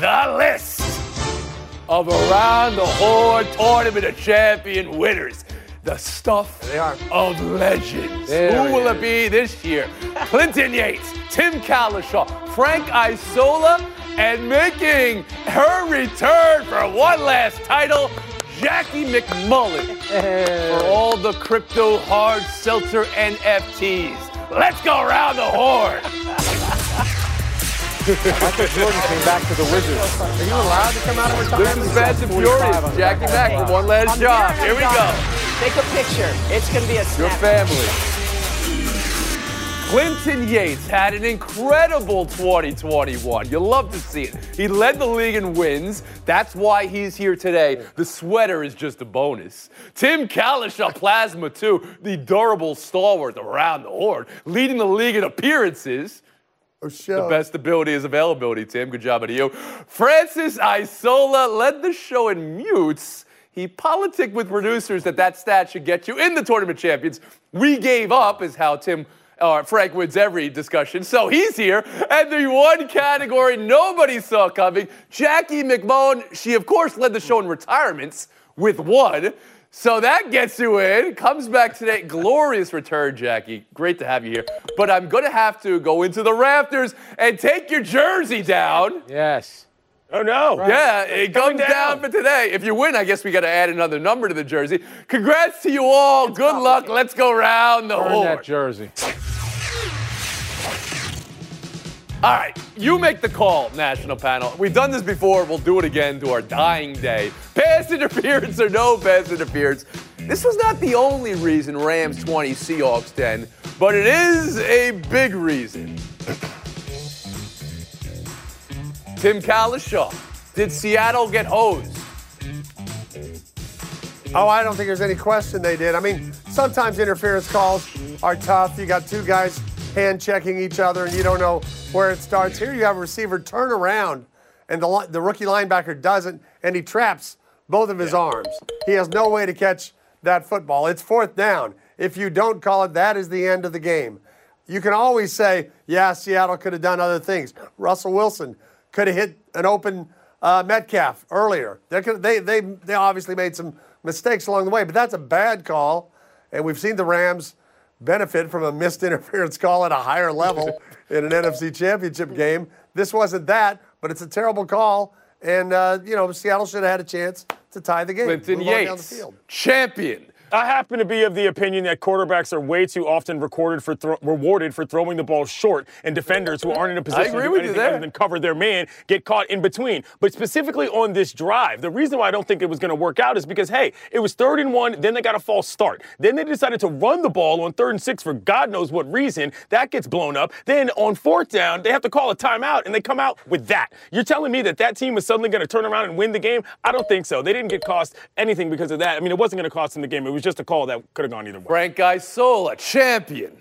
the list of Around the Horn Tournament of Champion winners. The stuff of legends. Who will it be this year? Clinton Yates, Tim Cowlishaw, Frank Isola, and making her return for one last title, Jackie McMullen. For all the crypto hard seltzer NFTs. Let's go around the horn. Michael Jordan came back to the Wizards. Are you allowed to come out of retirement? This is Fast and Furious. Jackie back for one last job. Here we go. Take a picture. It's going to be a snap. Your family. Clinton Yates had an incredible 2021. You'll love to see it. He led the league in wins. That's why he's here today. The sweater is just a bonus. Tim Cowlishaw, Plasma 2, the durable stalwart around the horn, leading the league in appearances. The best ability is availability, Tim. Good job out of you. Francis Isola led the show in mutes. He politicked with producers that stat should get you in the tournament champions. We gave up is how Frank wins every discussion. So he's here. And the one category nobody saw coming, Jackie McMullen. She, of course, led the show in retirements with one. So that gets you in. Comes back today. Glorious return, Jackie. Great to have you here. But I'm going to have to go into the rafters and take your jersey down. Yes. Oh, no. Right. Yeah, it comes down for today. If you win, I guess we got to add another number to the jersey. Congrats to you all. Good luck. Let's go round the horn. that jersey. All right, you make the call, national panel. We've done this before. We'll do it again to our dying day. Pass interference or no pass interference. This was not the only reason Rams 20, Seahawks 10, but it is a big reason. Tim Cowlishaw, did Seattle get hosed? Oh, I don't think there's any question they did. I mean, sometimes interference calls are tough. You got two guys hand checking each other and you don't know where it starts. Here you have a receiver turn around and the rookie linebacker doesn't, and he traps both of his arms. He has no way to catch that football. It's fourth down. If you don't call it, that is the end of the game. You can always say, yeah, Seattle could have done other things. Russell Wilson could have hit an open Metcalf earlier. They obviously made some mistakes along the way, but that's a bad call, and we've seen the Rams benefit from a missed interference call at a higher level in an NFC Championship game. This wasn't that, but it's a terrible call, and Seattle should have had a chance to tie the game. Clinton Yates, champion. I happen to be of the opinion that quarterbacks are way too often rewarded for throwing the ball short, and defenders who aren't in a position to do anything other than cover their man get caught in between. But specifically on this drive, the reason why I don't think it was going to work out is because, hey, it was 3rd and 1, then they got a false start. Then they decided to run the ball on 3rd and 6 for God knows what reason. That gets blown up. Then on 4th down, they have to call a timeout, and they come out with that. You're telling me that team is suddenly going to turn around and win the game? I don't think so. They didn't get cost anything because of that. I mean, it wasn't going to cost them the game. It was just a call that could have gone either way. Frank Isola, champion.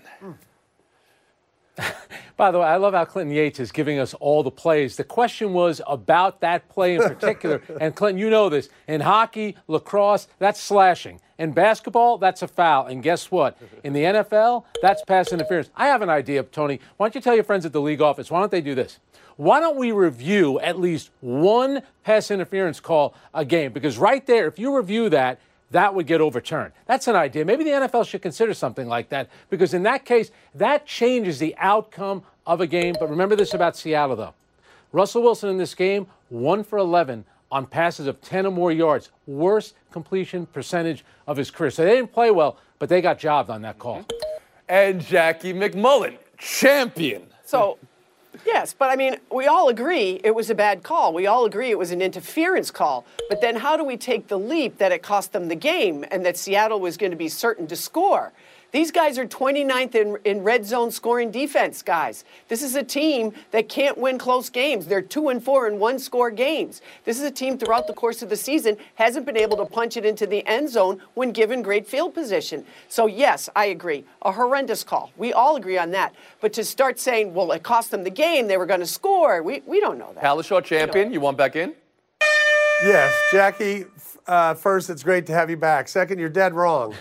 By the way, I love how Clinton Yates is giving us all the plays. The question was about that play in particular. And Clinton, you know this. In hockey, lacrosse, that's slashing. In basketball, that's a foul. And guess what? In the NFL, that's pass interference. I have an idea, Tony. Why don't you tell your friends at the league office, why don't they do this? Why don't we review at least one pass interference call a game? Because right there, if you review that would get overturned. That's an idea. Maybe the NFL should consider something like that, because in that case, that changes the outcome of a game. But remember this about Seattle, though. Russell Wilson in this game, 1 for 11 on passes of 10 or more yards. Worst completion percentage of his career. So they didn't play well, but they got jobbed on that call. And Jackie McMullen, champion. So, yes, but I mean, we all agree it was a bad call. We all agree it was an interference call. But then how do we take the leap that it cost them the game and that Seattle was going to be certain to score? These guys are 29th in red zone scoring defense, guys. This is a team that can't win close games. They're 2-4 in one-score games. This is a team throughout the course of the season hasn't been able to punch it into the end zone when given great field position. So, yes, I agree. A horrendous call. We all agree on that. But to start saying, well, it cost them the game, they were going to score, we don't know that. Cowlishaw, champion. You want back in? Yes, Jackie. First, it's great to have you back. Second, you're dead wrong.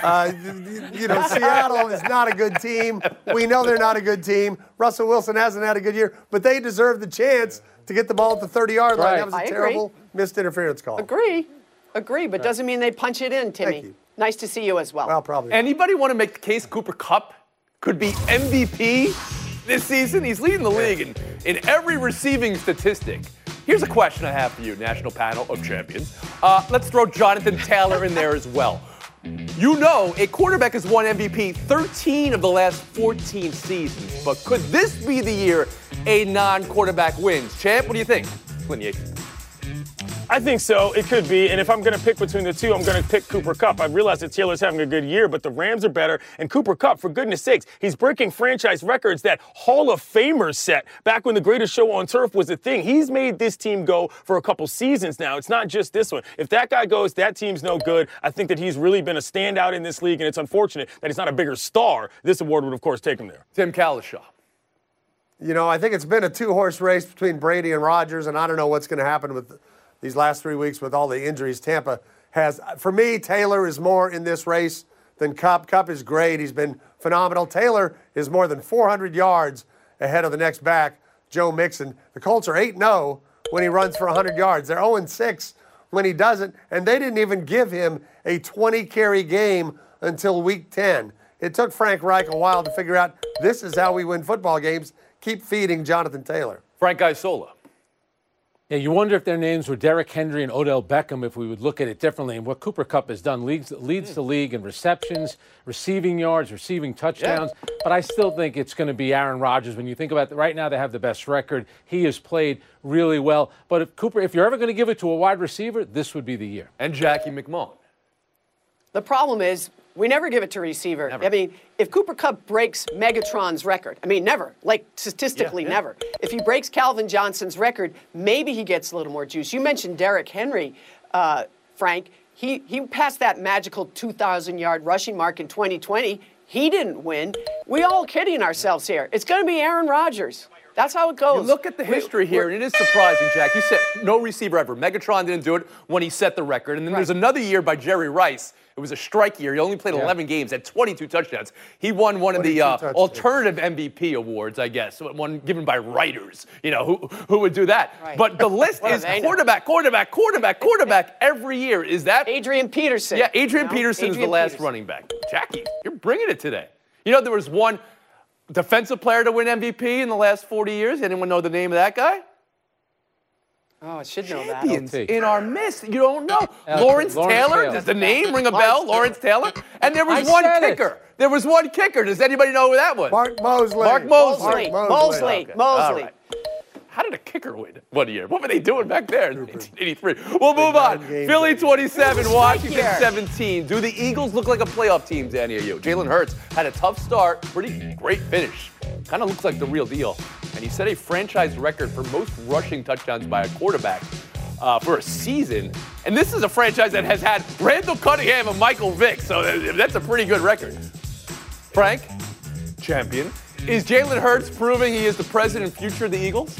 Seattle is not a good team. We know they're not a good team. Russell Wilson hasn't had a good year, but they deserve the chance to get the ball at the 30-yard line. Right. That was a I terrible missed interference call. Agree, but doesn't mean they punch it in, Timmy. Thank you. Nice to see you as well. Well, probably. Anybody want to make the case Cooper Kupp could be MVP this season? He's leading the league in every receiving statistic. Here's a question I have for you, National Panel of Champions. Let's throw Jonathan Taylor in there as well. You know, a quarterback has won MVP 13 of the last 14 seasons, but could this be the year a non-quarterback wins? Champ, what do you think? Clint Yates. I think so. It could be. And if I'm going to pick between the two, I'm going to pick Cooper Kupp. I realize that Taylor's having a good year, but the Rams are better. And Cooper Kupp, for goodness sakes, he's breaking franchise records that Hall of Famers set back when the greatest show on turf was a thing. He's made this team go for a couple seasons now. It's not just this one. If that guy goes, that team's no good. I think that he's really been a standout in this league, and it's unfortunate that he's not a bigger star. This award would, of course, take him there. Tim Kalishaw. You know, I think it's been a two-horse race between Brady and Rodgers, and I don't know what's going to happen with these last 3 weeks with all the injuries Tampa has. For me, Taylor is more in this race than Kupp. Kupp is great. He's been phenomenal. Taylor is more than 400 yards ahead of the next back, Joe Mixon. The Colts are 8-0 when he runs for 100 yards. They're 0-6 when he doesn't, and they didn't even give him a 20-carry game until Week 10. It took Frank Reich a while to figure out this is how we win football games. Keep feeding Jonathan Taylor. Frank Isola. Yeah, you wonder if their names were Derrick Henry and Odell Beckham if we would look at it differently. And what Cooper Kupp has done leads the league in receptions, receiving yards, receiving touchdowns. Yeah. But I still think it's going to be Aaron Rodgers. When you think about it, right now they have the best record. He has played really well. But if you're ever going to give it to a wide receiver, this would be the year. And Jackie McMullen. The problem is we never give it to receiver. Never. I mean, if Cooper Kupp breaks Megatron's record, I mean, never, like statistically never. If he breaks Calvin Johnson's record, maybe he gets a little more juice. You mentioned Derrick Henry, Frank. He passed that magical 2,000-yard rushing mark in 2020. He didn't win. We all kidding ourselves here. It's going to be Aaron Rodgers. That's how it goes. You look at the history here, and it is surprising, Jack. You said no receiver ever. Megatron didn't do it when he set the record. And then there's another year by Jerry Rice. It was a strike year. He only played 11 games, had 22 touchdowns. He won one of the alternative MVP awards, I guess, one given by writers. You know, who would do that? Right. But the list is quarterback every year. Is that Adrian Peterson? Yeah, Adrian Peterson is the last running back. Jackie, you're bringing it today. You know, there was one defensive player to win MVP in the last 40 years. Anyone know the name of that guy? Oh, I should know that. Champions in our midst. You don't know. Lawrence Taylor. Does the name ring a bell? Lawrence Taylor. And there was one kicker. There was one kicker. Does anybody know who that was? Mark Mosley. Mosley. Right. How did a kicker win 1 year? What were they doing back there in 1983? We'll move on. Philly 27, Washington 17. Do the Eagles look like a playoff team to any of you? Jalen Hurts had a tough start, pretty great finish. Kind of looks like the real deal. And he set a franchise record for most rushing touchdowns by a quarterback for a season. And this is a franchise that has had Randall Cunningham and Michael Vick, so that's a pretty good record. Frank, champion. Is Jalen Hurts proving he is the present and future of the Eagles?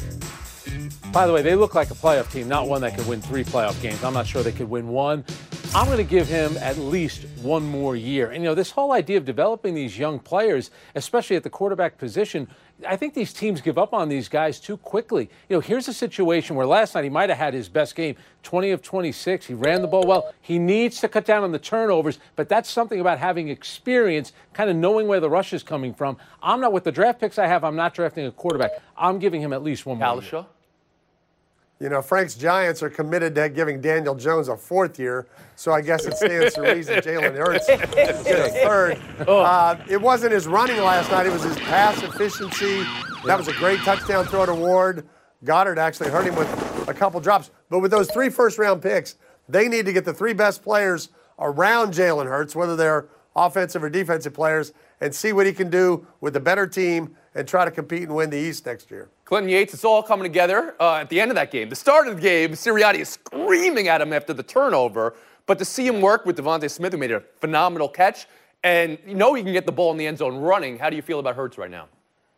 By the way, they look like a playoff team, not one that could win 3 playoff games. I'm not sure they could win one. I'm going to give him at least one more year. And, you know, this whole idea of developing these young players, especially at the quarterback position, I think these teams give up on these guys too quickly. You know, here's a situation where last night he might have had his best game, 20 of 26. He ran the ball well. He needs to cut down on the turnovers, but that's something about having experience, kind of knowing where the rush is coming from. I'm not, with the draft picks I have, I'm not drafting a quarterback. I'm giving him at least one more year. You know, Frank's Giants are committed to giving Daniel Jones a 4th year, so I guess it stands to reason Jalen Hurts is a 3rd. It wasn't his running last night. It was his pass efficiency. That was a great touchdown throw to Ward. Goddard actually hurt him with a couple drops. But with those 3 first-round picks, they need to get the 3 best players around Jalen Hurts, whether they're offensive or defensive players, and see what he can do with a better team and try to compete and win the East next year. Clinton Yates, it's all coming together at the end of that game. The start of the game, Sirianni is screaming at him after the turnover, but to see him work with Devontae Smith, who made a phenomenal catch, and you know he can get the ball in the end zone running, how do you feel about Hurts right now?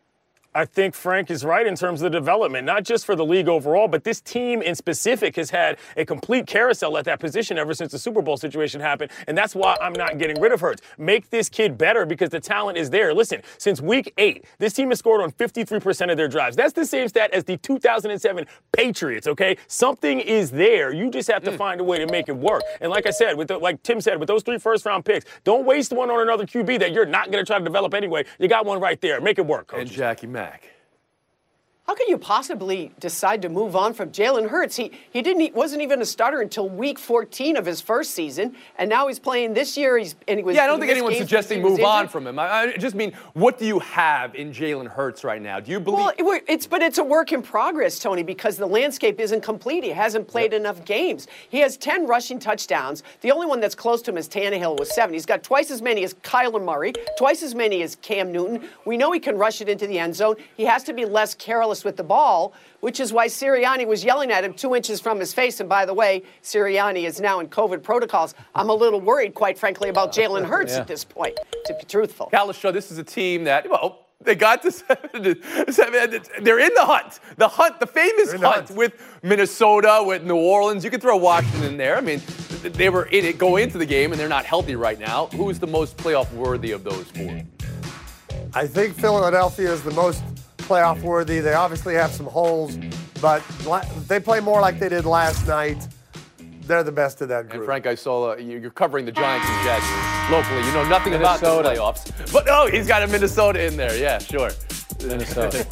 I think Frank is right in terms of the development, not just for the league overall, but this team in specific has had a complete carousel at that position ever since the Super Bowl situation happened, and that's why I'm not getting rid of Hurts. Make this kid better because the talent is there. Listen, since week 8, this team has scored on 53% of their drives. That's the same stat as the 2007 Patriots, okay? Something is there. You just have to find a way to make it work. And like I said, like Tim said, with those 3 first-round picks, don't waste one on another QB that you're not going to try to develop anyway. You got one right there. Make it work, coach. And Jackie Mack. How can you possibly decide to move on from Jalen Hurts? He wasn't even a starter until week 14 of his first season, and now he's playing this year. I don't think anyone's suggesting move on from him. I just mean, what do you have in Jalen Hurts right now? Do you believe? Well, it's a work in progress, Tony, because the landscape isn't complete. He hasn't played enough games. He has 10 rushing touchdowns. The only one that's close to him is Tannehill with 7. He's got twice as many as Kyler Murray, twice as many as Cam Newton. We know he can rush it into the end zone. He has to be less careless with the ball, which is why Sirianni was yelling at him 2 inches from his face. And by the way, Sirianni is now in COVID protocols. I'm a little worried, quite frankly, about Jalen Hurts at this point, to be truthful. Kalisha, this is a team that, they got to 7. They're in the hunt. The famous hunt with Minnesota, with New Orleans. You could throw Washington in there. I mean, they were in it going into the game, and they're not healthy right now. Who is the most playoff worthy of those 4? I think Philadelphia is the most playoff worthy. They obviously have some holes, but they play more like they did last night. They're the best of that group. And Frank, I saw you're covering the Giants and Jets locally. You know nothing about the playoffs. But he's got a Minnesota in there. Yeah, sure. Minnesota.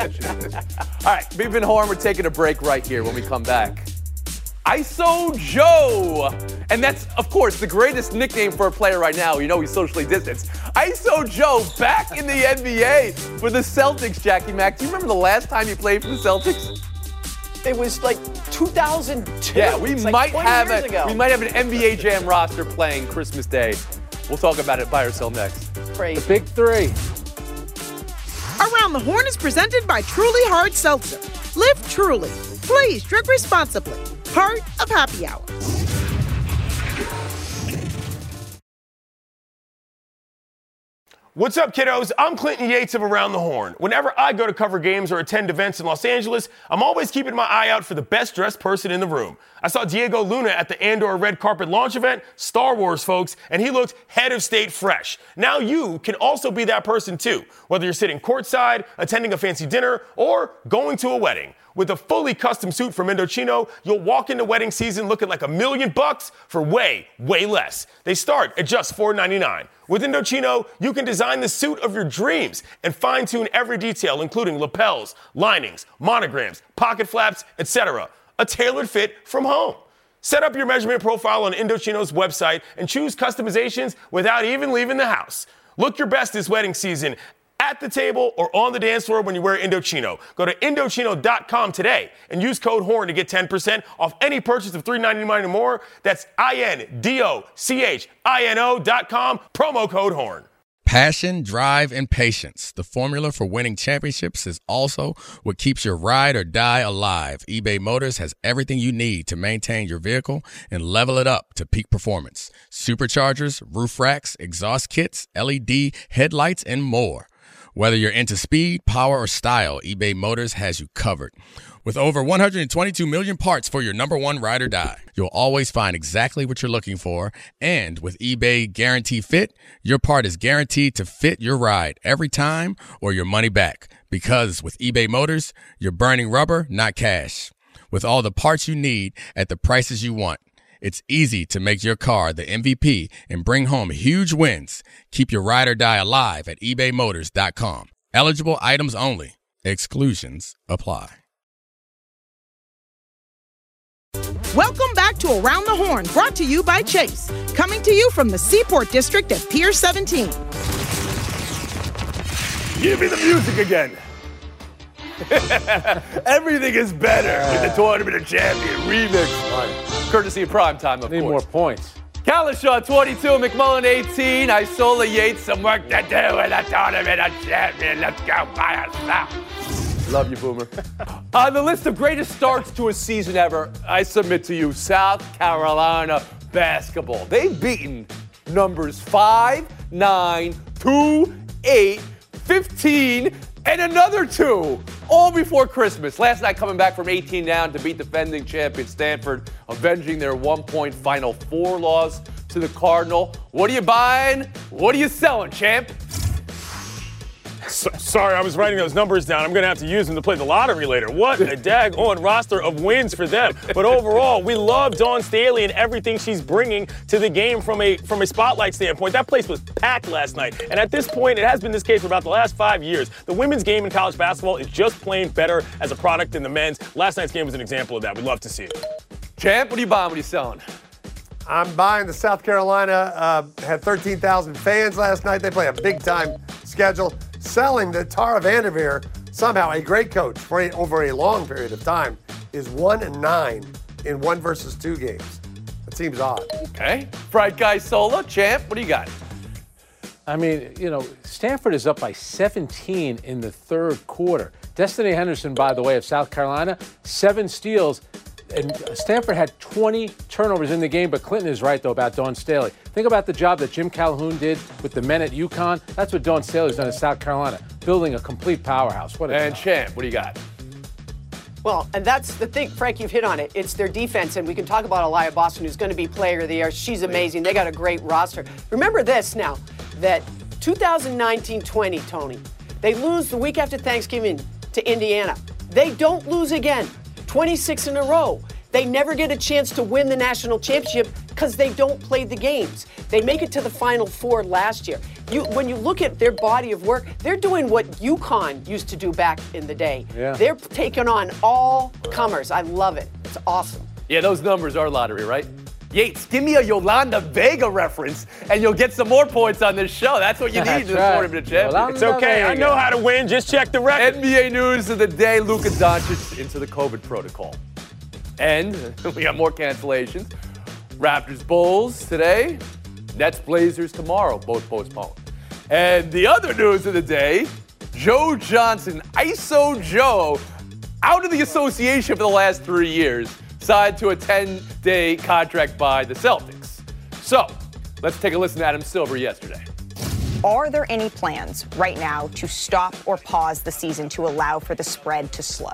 All right, Big Ben Horn, we're taking a break right here. When we come back, ISO Joe. And that's, of course, the greatest nickname for a player right now. You know he's socially distanced. ISO Joe back in the NBA for the Celtics, Jackie Mack. Do you remember the last time he played for the Celtics? It was like 2002. Yeah, we might have an NBA Jam roster playing Christmas Day. We'll talk about it by ourselves next. Crazy. The Big 3. Around the Horn is presented by Truly Hard Seltzer. Live truly. Please drink responsibly. Part of Happy Hour. What's up, kiddos? I'm Clinton Yates of Around the Horn. Whenever I go to cover games or attend events in Los Angeles, I'm always keeping my eye out for the best dressed person in the room. I saw Diego Luna at the Andor Red Carpet launch event, Star Wars, folks, and he looked head of state fresh. Now you can also be that person too, whether you're sitting courtside, attending a fancy dinner, or going to a wedding. With a fully custom suit from Indochino, you'll walk into wedding season looking like $1 million for way, way less. They start at just $4.99. With Indochino, you can design the suit of your dreams and fine-tune every detail, including lapels, linings, monograms, pocket flaps, etc. A tailored fit from home. Set up your measurement profile on Indochino's website and choose customizations without even leaving the house. Look your best this wedding season at the table or on the dance floor when you wear Indochino. Go to Indochino.com today and use code HORN to get 10% off any purchase of $3.99 or more. That's INDOCHINO.com, promo code HORN. Passion, drive, and patience. The formula for winning championships is also what keeps your ride or die alive. eBay Motors has everything you need to maintain your vehicle and level it up to peak performance. Superchargers, roof racks, exhaust kits, LED headlights, and more. Whether you're into speed, power, or style, eBay Motors has you covered. With over 122 million parts for your number one ride or die, you'll always find exactly what you're looking for. And with eBay Guarantee Fit, your part is guaranteed to fit your ride every time or your money back. Because with eBay Motors, you're burning rubber, not cash. With all the parts you need at the prices you want, it's easy to make your car the MVP and bring home huge wins. Keep your ride or die alive at ebaymotors.com. Eligible items only. Exclusions apply. Welcome back to Around the Horn, brought to you by Chase. Coming to you from the Seaport District at Pier 17. Give me the music again. Everything is better with the Tournament of Champions remix. Courtesy of Primetime, of Need course. more points. Kalishaw, 22, McMullen, 18. Isola Yates, some work to do in the Tournament of Champions. Let's go by ourselves. Love you, Boomer. On the list of greatest starts to a season ever, I submit to you South Carolina basketball. They've beaten numbers 5, 9, 2, 8, 15, And another 2, all before Christmas. Last night coming back from 18 down to beat defending champion Stanford, avenging their 1-point Final Four loss to the Cardinal. What are you buying? What are you selling, champ? Sorry, I was writing those numbers down. I'm going to have to use them to play the lottery later. What a daggone roster of wins for them. But overall, we love Dawn Staley and everything she's bringing to the game from a spotlight standpoint. That place was packed last night. And at this point, it has been this case for about the last 5 years. The women's game in college basketball is just plain better as a product than the men's. Last night's game was an example of that. We'd love to see it. Champ, what are you buying? What are you selling? I'm buying the South Carolina. Had 13,000 fans last night. They play a big-time schedule. Selling that Tara Vanderveer, somehow a great coach for over a long period of time, is 1-9 in 1 versus 2 games. That seems odd. Okay. Bright Guy Sola, champ, what do you got? I mean, Stanford is up by 17 in the third quarter. Destiny Henderson, by the way, of South Carolina, 7 steals. And Stanford had 20 turnovers in the game, but Clinton is right, though, about Dawn Staley. Think about the job that Jim Calhoun did with the men at UConn. That's what Dawn Staley's done at South Carolina, building a complete powerhouse. And champ, what do you got? Well, and that's the thing, Frank, you've hit on it. It's their defense, and we can talk about Aliyah Boston, who's going to be player of the year. She's amazing. They got a great roster. Remember this now, that 2019-20, Tony, they lose the week after Thanksgiving to Indiana. They don't lose again. 26 in a row. They never get a chance to win the national championship because they don't play the games. They make it to the Final Four last year. When you look at their body of work, they're doing what UConn used to do back in the day. Yeah. They're taking on all comers. I love it. It's awesome. Yeah, those numbers are lottery, right? Yates, give me a Yolanda Vega reference, and you'll get some more points on this show. That's what you need to support him to champion. It's okay. I know how to win. Just check the record. NBA news of the day, Luka Doncic into the COVID protocol. And we got more cancellations. Raptors Bulls today, Nets Blazers tomorrow, both postponed. And the other news of the day, Joe Johnson, ISO Joe, out of the association for the last 3 years. Signed to a 10-day contract by the Celtics. So, let's take a listen to Adam Silver yesterday. Are there any plans right now to stop or pause the season to allow for the spread to slow?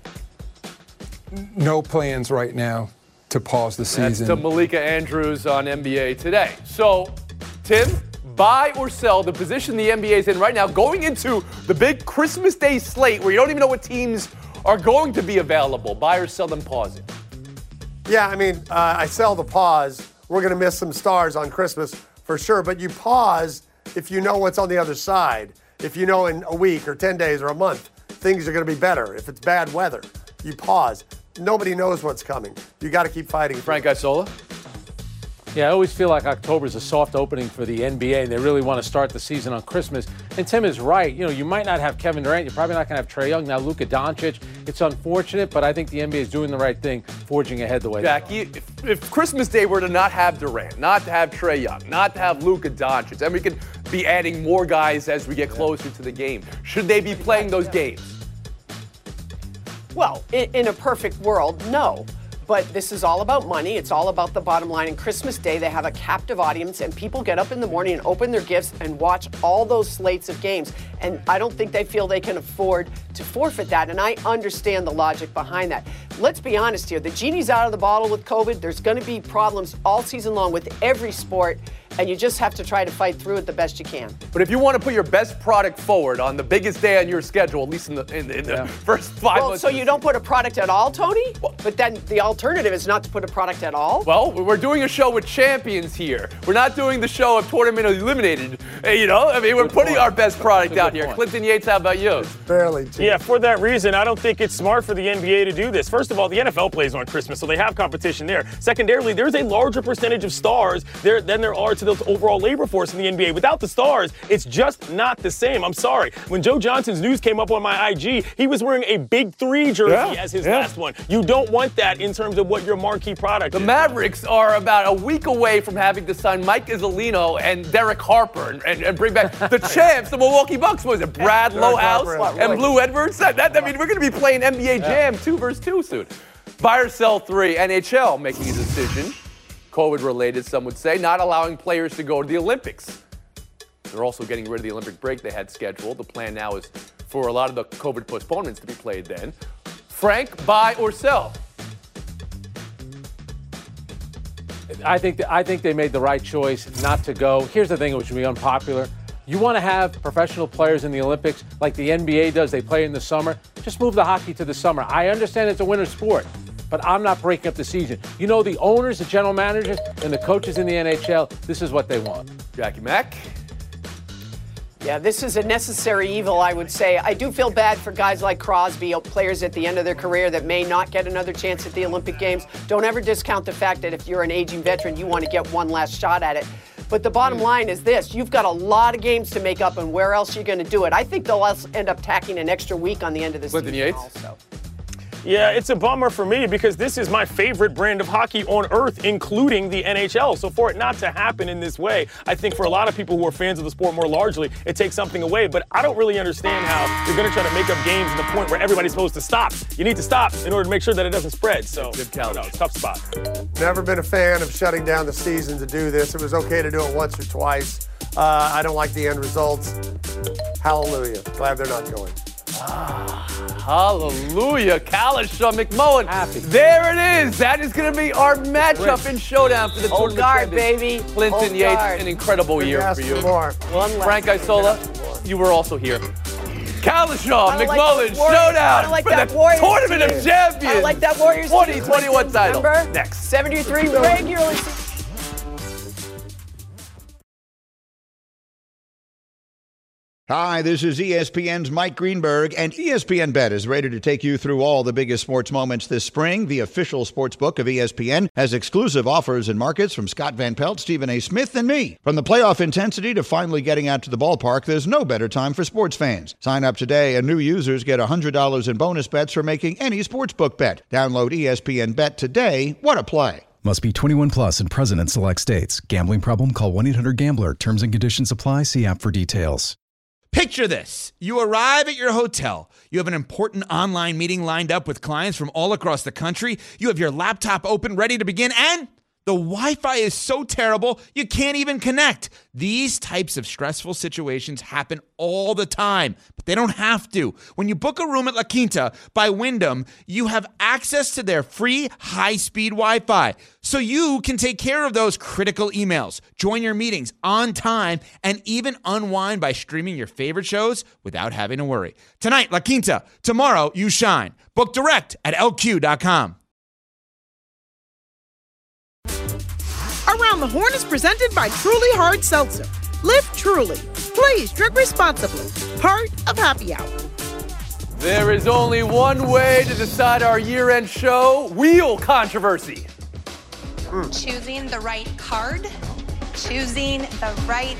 No plans right now to pause the season. That's to Malika Andrews on NBA Today. So, Tim, buy or sell the position the NBA is in right now, going into the big Christmas Day slate where you don't even know what teams are going to be available. Buy or sell them, pause it. Yeah, I mean, I sell the pause. We're going to miss some stars on Christmas for sure, but you pause if you know what's on the other side. If you know in a week or 10 days or a month, things are going to be better. If it's bad weather, you pause. Nobody knows what's coming. You got to keep fighting. Frank Isola? Yeah, I always feel like October is a soft opening for the NBA. They really want to start the season on Christmas. And Tim is right. You might not have Kevin Durant. You're probably not going to have Trae Young. Now, Luka Doncic. It's unfortunate, but I think the NBA is doing the right thing, forging ahead the way Jackie, if Christmas Day were to not have Durant, not to have Trae Young, not to have Luka Doncic, and we could be adding more guys as we get closer to the game, should they be playing those games? Well, in a perfect world, no. But this is all about money. It's all about the bottom line. And Christmas Day, they have a captive audience, and people get up in the morning and open their gifts and watch all those slates of games. And I don't think they feel they can afford to forfeit that. And I understand the logic behind that. Let's be honest here. The genie's out of the bottle with COVID. There's going to be problems all season long with every sport. And you just have to try to fight through it the best you can. But if you want to put your best product forward on the biggest day on your schedule, at least in the first 5 months. So you don't put a product at all, Tony? But then the alternative is not to put a product at all? Well, we're doing a show with champions here. We're not doing the show of tournament eliminated. We're putting our best product out here. Clinton Yates, how about you? Barely. Yeah, for that reason, I don't think it's smart for the NBA to do this. First of all, the NFL plays on Christmas, so they have competition there. Secondarily, there's a larger percentage of stars there than there are to the overall labor force in the NBA. Without the stars, it's just not the same. I'm sorry. When Joe Johnson's news came up on my IG, he was wearing a Big 3 jersey as his last one. You don't want that in terms of what your marquee product is. The Mavericks are about a week away from having to sign Mike Isolino and Derek Harper and bring back the champs, the Milwaukee Bucks. What was it, Brad Lohaus and Blue Edwards? We're going to be playing NBA Jam 2 versus 2 soon. Buy or sell 3, NHL making a decision. COVID-related, some would say, not allowing players to go to the Olympics. They're also getting rid of the Olympic break they had scheduled. The plan now is for a lot of the COVID postponements to be played then. Frank, buy or sell? I think they made the right choice not to go. Here's the thing, which will be unpopular. You want to have professional players in the Olympics like the NBA does. They play in the summer. Just move the hockey to the summer. I understand it's a winter sport, but I'm not breaking up the season. You know, the owners, the general managers, and the coaches in the NHL, this is what they want. Jackie Mack? Yeah, this is a necessary evil, I would say. I do feel bad for guys like Crosby, players at the end of their career that may not get another chance at the Olympic Games. Don't ever discount the fact that if you're an aging veteran, you want to get one last shot at it. But the bottom line is this. You've got a lot of games to make up, and where else are you going to do it? I think they'll end up tacking an extra week on the end of the Clinton season Yates? also. Yeah, it's a bummer for me because this is my favorite brand of hockey on earth, including the NHL. So for it not to happen in this way, I think for a lot of people who are fans of the sport more largely, it takes something away. But I don't really understand how you're going to try to make up games to the point where everybody's supposed to stop. You need to stop in order to make sure that it doesn't spread. So, tough spot. Never been a fan of shutting down the season to do this. It was okay to do it once or twice. I don't like the end results. Hallelujah. Glad they're not going. Hallelujah. Kalisha, McMullen. Happy. There it is. That is going to be our matchup in showdown for the Hold tournament guard, champions. baby. Clinton Hold Yates, guard. an incredible year for you. Frank Frank Isola, you were also here. Kalisha, I don't like McMullen, those Warriors. I showdown don't like for that the Warriors Tournament team. of Champions. I don't like that Warriors 2021 title. Remember? Next. 73 regularly. Hi, this is ESPN's Mike Greenberg, and ESPN Bet is ready to take you through all the biggest sports moments this spring. The official sports book of ESPN has exclusive offers and markets from Scott Van Pelt, Stephen A. Smith, and me. From the playoff intensity to finally getting out to the ballpark, there's no better time for sports fans. Sign up today, and new users get $100 in bonus bets for making any sportsbook bet. Download ESPN Bet today. What a play. Must be 21 plus and present in select states. Gambling problem? Call 1-800-GAMBLER. Terms and conditions apply. See app for details. Picture this. You arrive at your hotel. You have an important online meeting lined up with clients from all across the country. You have your laptop open, ready to begin, and the Wi-Fi is so terrible, you can't even connect. These types of stressful situations happen all the time, but they don't have to. When you book a room at La Quinta by Wyndham, you have access to their free high-speed Wi-Fi, so you can take care of those critical emails, join your meetings on time, and even unwind by streaming your favorite shows without having to worry. Tonight, La Quinta. Tomorrow, you shine. Book direct at LQ.com. Around the Horn is presented by Truly Hard Seltzer. Live truly. Please drink responsibly. Part of Happy Hour. There is only one way to decide our year-end show: wheel controversy. Choosing the right card. Choosing the right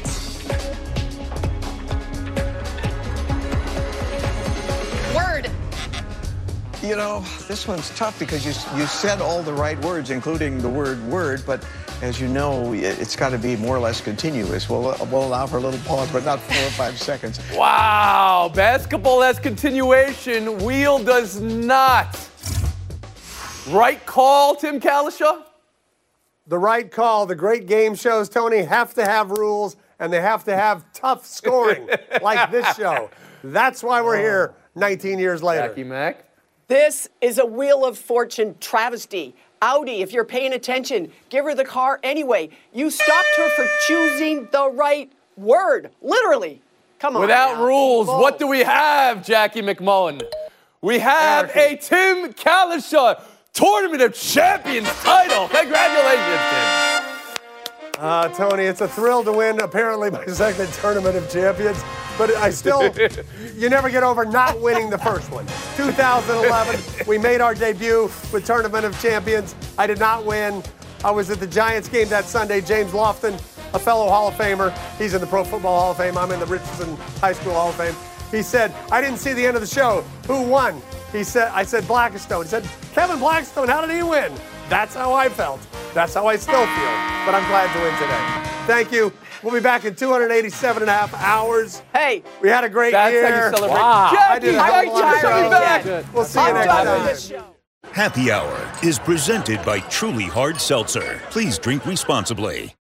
word. You know, this one's tough because you said all the right words, including the word, but as you know, it's got to be more or less continuous. We'll allow for a little pause, but not 4 or 5 seconds. Wow, basketball has continuation. Wheel does not. Right call, Tim Kalisha? The right call. The great game shows, Tony, have to have rules, and they have to have tough scoring like this show. That's why we're here 19 years later. Jackie Mack? This is a Wheel of Fortune travesty. Audi, if you're paying attention, give her the car anyway. You stopped her for choosing the right word. Literally. Come on. Without now. rules, what do we have, Jackie McMullen? We have a Tim Kalisha Tournament of Champions title. Congratulations, Tim. Tony, it's a thrill to win, apparently, my second Tournament of Champions. But I still, you never get over not winning the first one. 2011, we made our debut with Tournament of Champions. I did not win. I was at the Giants game that Sunday. James Lofton, a fellow Hall of Famer. He's in the Pro Football Hall of Fame. I'm in the Richardson High School Hall of Fame. He said, I didn't see the end of the show. Who won? He said, I said Blackstone. He said, Kevin Blackstone, how did he win? That's how I felt. That's how I still feel. But I'm glad to win today. Thank you. We'll be back in 287.5 hours. Hey. We had a great That's year. how you celebrate. Wow. Jackie, I did a hell of a lot of Jackie, shows. We'll see you next time. Happy Hour is presented by Truly Hard Seltzer. Please drink responsibly.